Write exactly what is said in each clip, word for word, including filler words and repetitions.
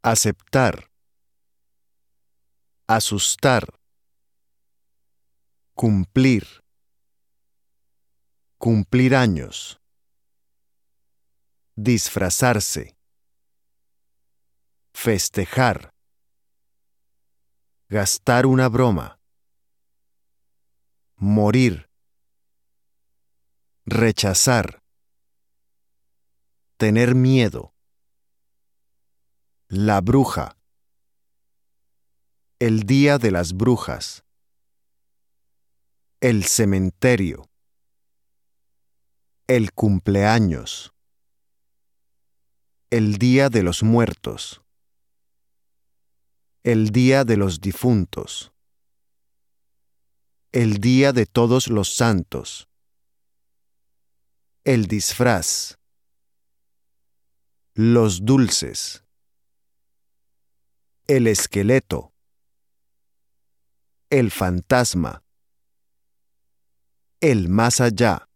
aceptar, asustar, cumplir, cumplir años, disfrazarse, festejar, gastar una broma, morir, rechazar, tener miedo, la bruja, el día de las brujas, el cementerio, el cumpleaños, el día de los muertos, el día de los difuntos, el día de todos los santos, el disfraz, los dulces, el esqueleto, el fantasma, el más allá,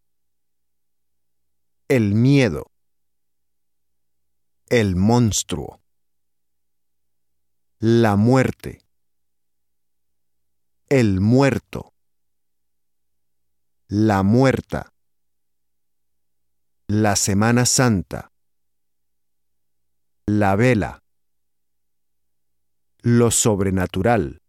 el miedo, el monstruo, la muerte, el muerto, la muerta, la Semana Santa, la vela, lo sobrenatural,